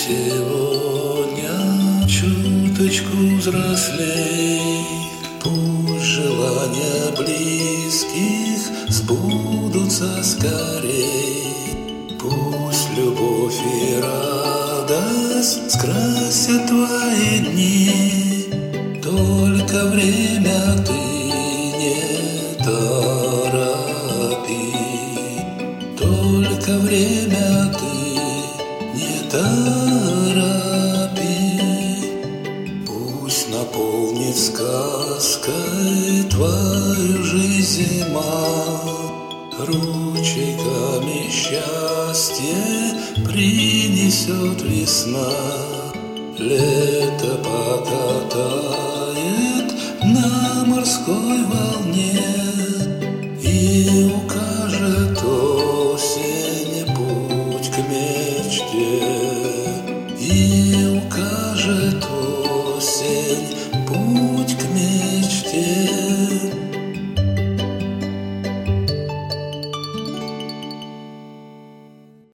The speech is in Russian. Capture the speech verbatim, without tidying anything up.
сегодня чуточку взрослей. Пусть желания близких сбудутся скорей. Пусть любовь и радость скрасят твои дни. Только время ты не торопи. Только время ты не торопи. Пусть наполнит сказкой твою жизнь зима. Ручейками счастье принесет весна. Лето покатает на морской волне и укажет осень путь к мечте. И укажет осень